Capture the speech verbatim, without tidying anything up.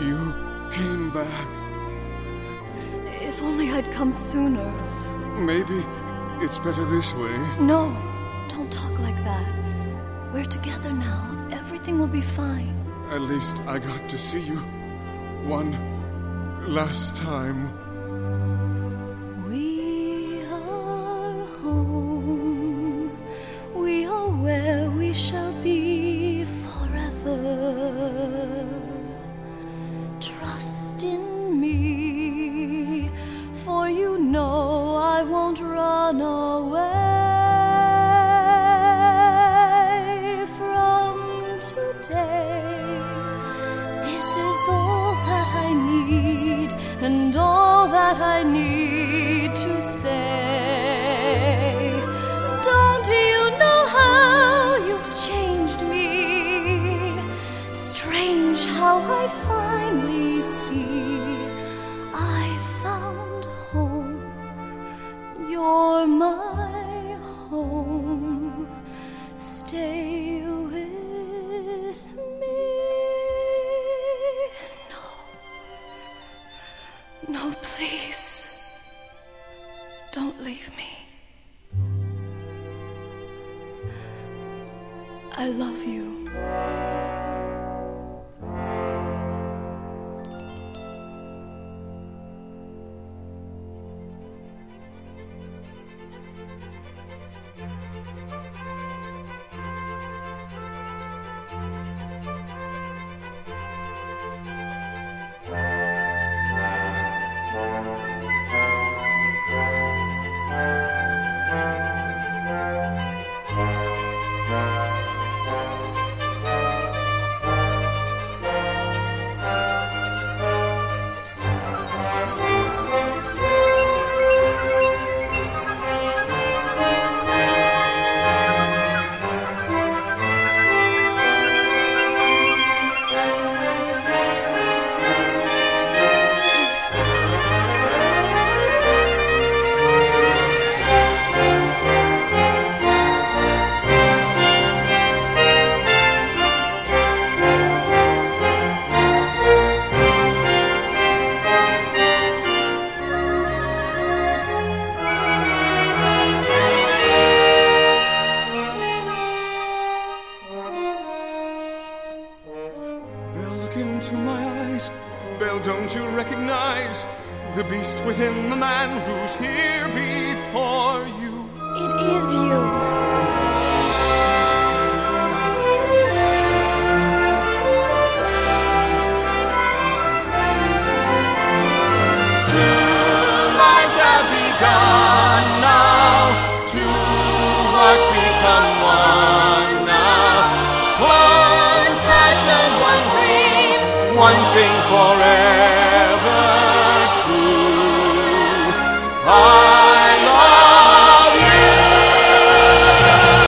You came back. If only I'd come sooner. Maybe it's better this way. No, don't talk like that. We're together now. Everything will be fine. At least I got to see you one last time. We are home. We are where we shall be forever. Trust in me, for you know I won't run away from today. This is all that I need, and all that I need to say. Don't you know how you've changed me? Strange how I finally see I found home. You're my home. Stay with me. No. No, please. Don't leave me. I love you. Into my eyes, Belle, don't you recognize the beast within the man who's here before you? It is you. Two lives have begun now, two hearts become one now, one passion, one dream, one thing